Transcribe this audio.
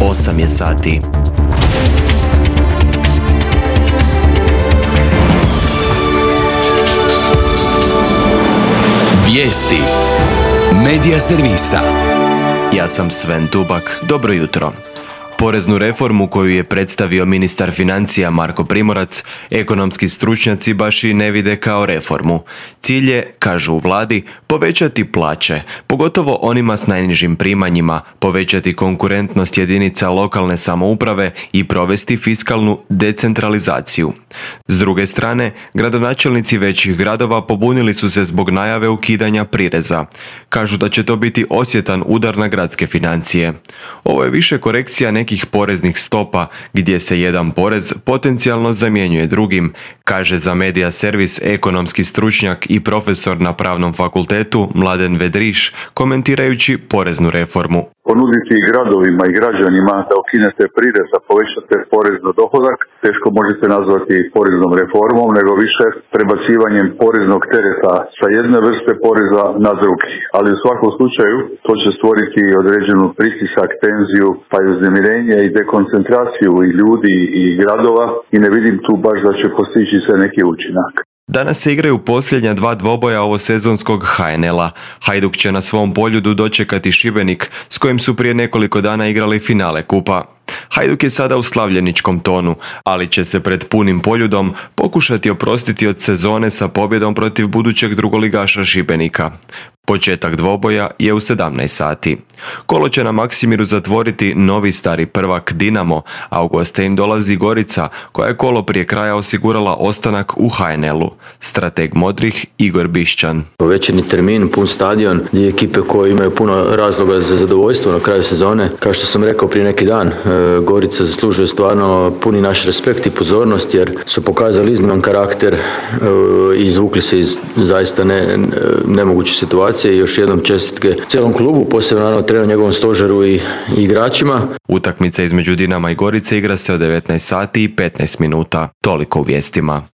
8 je sati. Vijesti Medija servisa. Ja sam Sven Tubak. Dobro jutro. Poreznu reformu koju je predstavio ministar financija Marko Primorac, ekonomski stručnjaci baš i ne vide kao reformu. Cilj je, kažu u vladi, povećati plaće, pogotovo onima s najnižim primanjima, povećati konkurentnost jedinica lokalne samouprave i provesti fiskalnu decentralizaciju. S druge strane, gradonačelnici većih gradova pobunili su se zbog najave ukidanja prireza. Kažu da će to biti osjetan udar na gradske financije. Ovo je više korekcija nekih poreznih stopa gdje se jedan porez potencijalno zamjenjuje drugim, kaže za Medija servis ekonomski stručnjak i profesor na Pravnom fakultetu Mladen Vedriš, komentirajući poreznu reformu. Ponuditi gradovima i građanima da ukinete prirez, da povećate porez na dohodak, teško možete nazvati poreznom reformom, nego više prebacivanjem poreznog tereta sa jedne vrste poreza na drugi. Ali u svakom slučaju to će stvoriti određenu pritisak, tenziju, pa i uznemirenje i dekoncentraciju i ljudi i gradova i ne vidim tu baš da će postići se neki učinak. Danas se igraju posljednja dva dvoboja ovosezonskog HNL-a. Hajduk će na svom poljudu dočekati Šibenik, s kojim su prije nekoliko dana igrali finale kupa. Hajduk je sada u slavljeničkom tonu, ali će se pred punim poljudom pokušati oprostiti od sezone sa pobjedom protiv budućeg drugoligaša Šibenika. Početak dvoboja je u 17 sati. Kolo će na Maksimiru zatvoriti novi stari prvak Dinamo, a u goste im dolazi Gorica, koja je kolo prije kraja osigurala ostanak u HNL-u. Strateg modrih Igor Bišćan. Večernji termin, pun stadion, dvije ekipe koje imaju puno razloga za zadovoljstvo na kraju sezone. Kao što sam rekao prije neki dan, Gorica zaslužuje stvarno puni naš respekt i pozornost jer su pokazali izniman karakter i izvukli se iz zaista nemoguće situacije. I još jednom čestitke cijelom klubu, posebno naravno treneru, njegovom stožeru i igračima. Utakmica između Dinama i Gorice igra se od 19 sati i 15 minuta. Toliko u vijestima.